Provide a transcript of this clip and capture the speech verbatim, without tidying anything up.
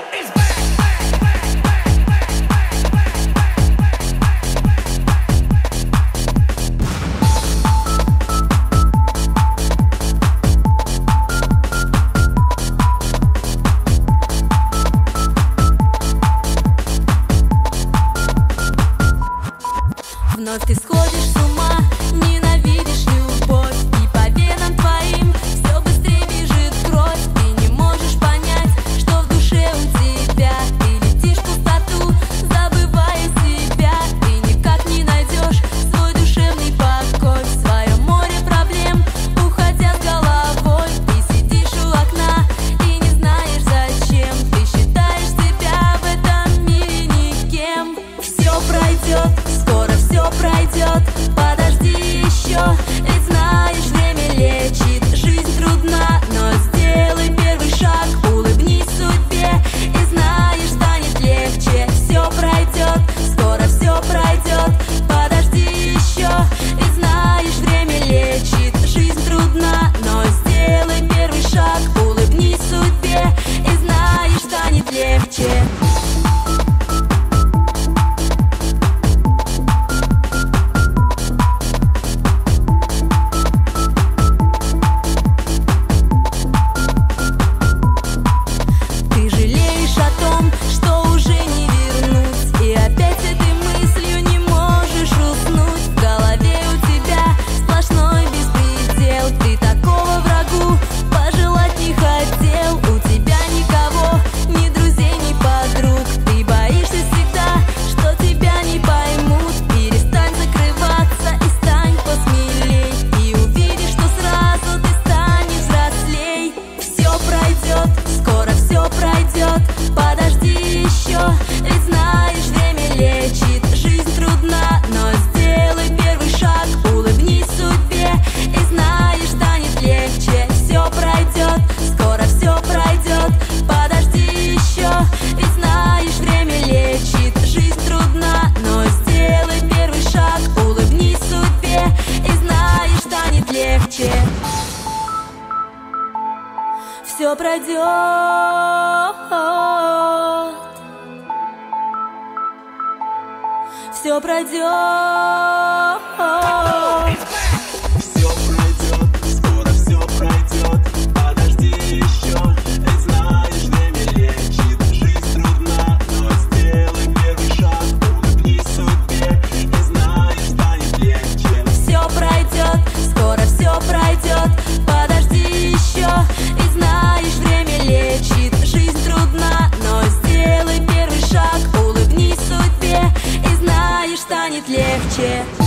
Вновь ты сходишь с ума, ненавидишь любовь, и по венам твоим все быстрее бежит кровь. Ты не можешь понять, что в душе у тебя. Ты летишь в пустоту, забывая себя. Ты никак не найдешь свой душевный покой. В своем море проблем, уходя с головой, ты сидишь у окна и не знаешь зачем. Ты считаешь себя в этом мире никем. Все пройдет, скоро все пройдет, подожди еще, ведь знаешь, время лечит. Жизнь трудна, но сделай первый шаг, улыбнись судьбе, и знаешь, станет легче. Все пройдет, скоро все пройдет, подожди еще, ведь знаешь, время лечит. Жизнь трудна, но сделай первый шаг, улыбнись судьбе, и знаешь, станет легче. Скоро все пройдет, подожди еще, ведь знаешь, время лечит. Жизнь трудна, но сделай первый шаг, улыбнись судьбе, и знаешь, станет легче. Все пройдет, скоро все пройдет, подожди еще, ведь знаешь, время лечит. Жизнь трудна, но сделай первый шаг, улыбнись судьбе, и знаешь, станет легче. Все пройдет, все пройдет, все пройдет, скоро все пройдет, подожди еще, ведь знаешь, время лечит. Жизнь трудна, но сделай первый шаг, улыбнись судьбе, и знаешь, станет легче. Все пройдет, скоро все пройдет, подожди еще, и знаешь, время лечит. Жизнь трудна, но сделай первый шаг, улыбнись судьбе, и знаешь, станет легче.